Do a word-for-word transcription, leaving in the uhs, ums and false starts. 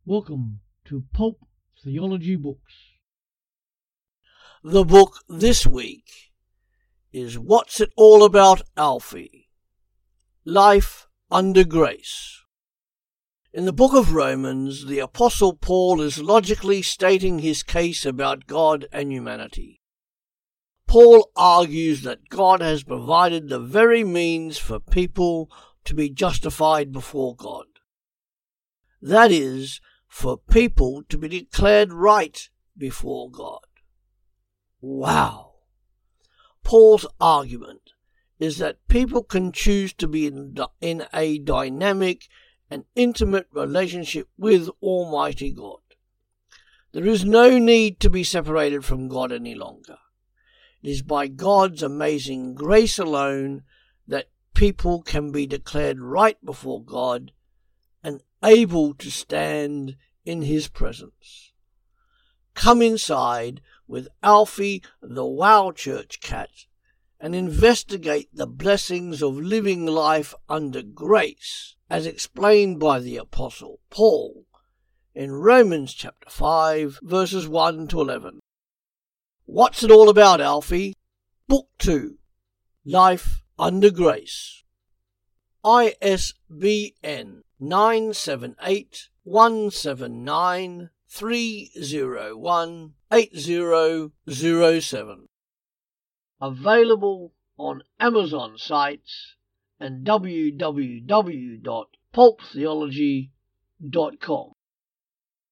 Welcome to Pulp Theology Books. The book this week is What's It All About, Alfie? Life Under Grace. In the book of Romans, the Apostle Paul is logically stating his case about God and humanity. Paul argues that God has provided the very means for people to be justified before God. That is, for people to be declared right before God. Wow! Paul's argument is that people can choose to be in, in a dynamic and intimate relationship with Almighty God. There is no need to be separated from God any longer. It is by God's amazing grace alone that people can be declared right before God and able to stand in His presence. Come inside with Alfie the Wow Church Cat and investigate the blessings of living life under grace as explained by the Apostle Paul in Romans chapter five verses one to eleven. What's it all about, Alfie? Book two, Life Under Grace. I S B N nine seven eight, one seven nine, three zero one, eight zero zero seven. Available on Amazon sites and w w w dot pulp theology dot com.